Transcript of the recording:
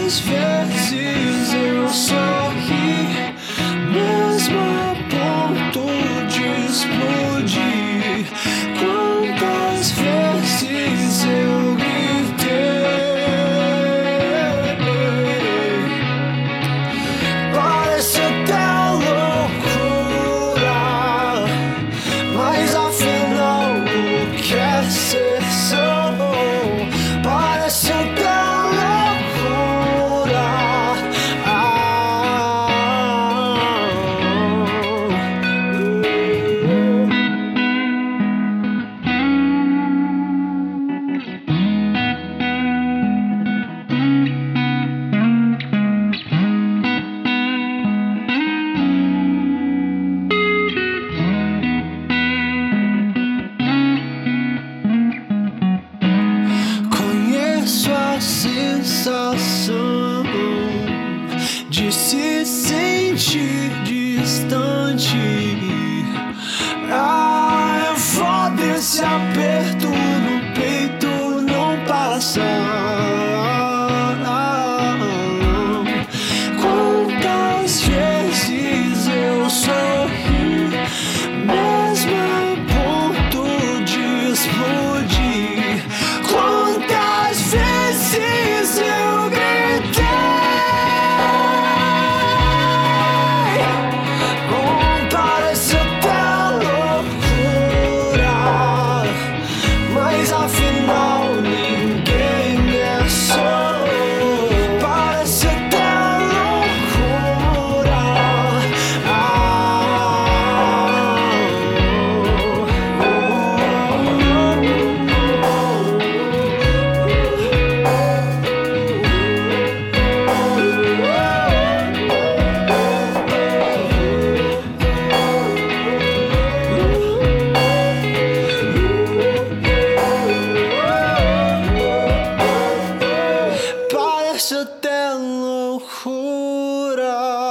vezes eu sorri, mesmo a ponto de explodir. Quantas vezes eu gritei, parece até loucura, mas afinal o que é ser só? Parece até sensação de se sentir distante. É foda esse aperto no peito não passar. Quantas vezes eu sorri, mesmo a ponto de explodir. Quantas vezes eu gritei, parece até loucura, mas afinal ninguém é só. Parece até loucura. Parece até loucura.